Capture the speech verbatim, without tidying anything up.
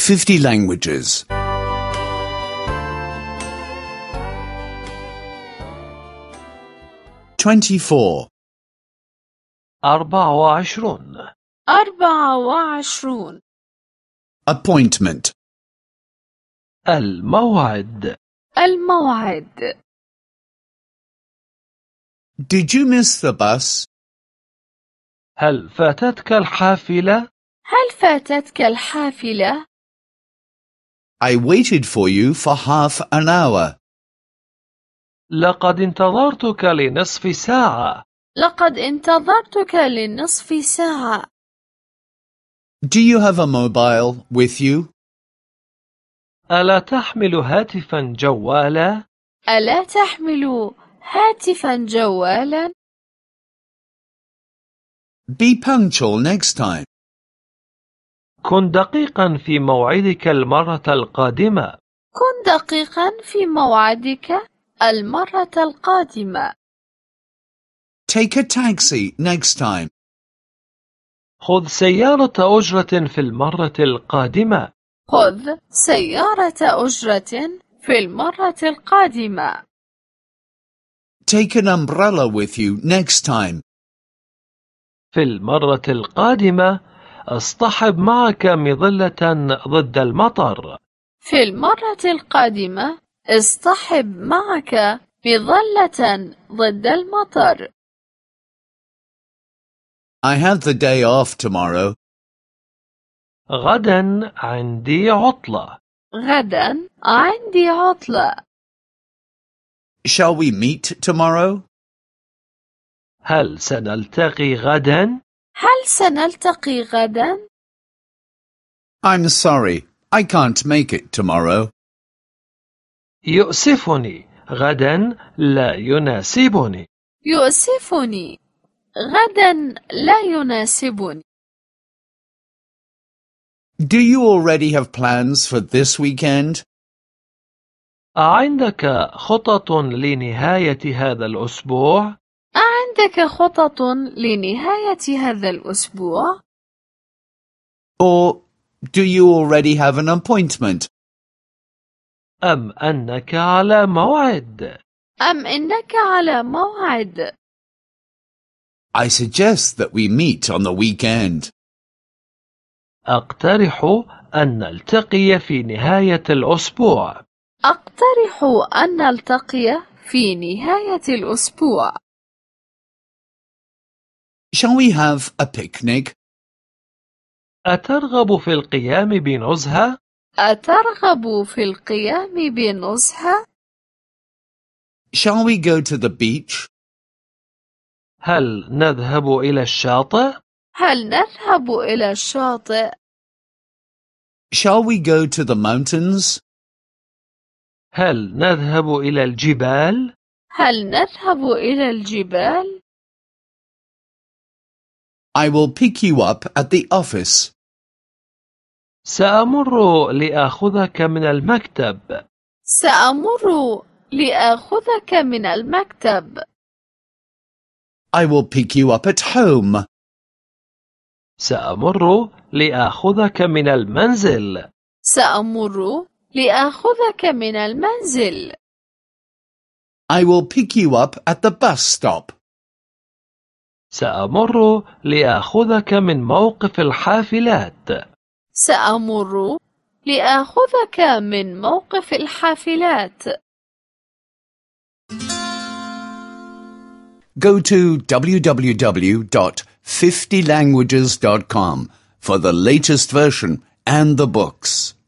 fifty languages. twenty-four. أربعة وعشرون. أربعة وعشرون. Appointment. الموعد. الموعد. Did you miss the bus? هل فاتتك الحافلة؟ هل فاتتك الحافلة؟ I waited for you for half an hour. لقد انتظرتك لنصف ساعة. لقد انتظرتك لنصف ساعة. Do you have a mobile with you? ألا تحمل هاتفا جوالا؟ ألا تحمل هاتفا جوالا؟ Be punctual next time. كن دقيقا في موعدك المرة القادمة. كن دقيقا في موعدك المرة القادمة. Take a taxi next time. خذ سيارة أجرة في المرة القادمة. خذ سيارة أجرة في المرة القادمة. Take an umbrella with you next time. في المرة القادمة اصطحب معك مظلة ضد المطر. في المرة القادمة اصطحب معك مظلة ضد المطر. I have the day off tomorrow. غدا عندي عطلة. غدا عندي عطلة. Shall we meet tomorrow? هل سنلتقي غدا؟ هل سنلتقي غدا؟ I'm sorry, I can't make it tomorrow. يؤسفني، غدا لا يناسبني. يؤسفني، غدا لا يناسبني. Do you already have plans for this weekend? أعندك خطط لنهاية هذا الأسبوع؟ أعندك خطط لنهاية هذا الأسبوع؟ Or do you already have an appointment? أم أنك على موعد؟ أم إنك على موعد؟ I suggest that we meet on the weekend. أقترح أن نلتقي في نهاية الأسبوع. أقترح أن نلتقي في نهاية الأسبوع. Shall we have a picnic? أترغب في القيام بنزهة؟ أترغب في القيام بنزهة؟ Shall we go to the beach? هل نذهب إلى الشاطئ؟ هل نذهب إلى الشاطئ؟ Shall we go to the mountains? هل نذهب إلى الجبال؟ هل نذهب إلى الجبال؟ I will pick you up at the office. سأمر لآخذك من المكتب. سأمر لآخذك من المكتب. I will pick you up at home. سأمر لآخذك من المنزل. سأمر لآخذك من المنزل. I will pick you up at the bus stop. سأمر لآخذك من موقف الحافلات. سأمر لآخذك من موقف الحافلات. Go to w w w dot fifty languages dot com for the latest version and the books.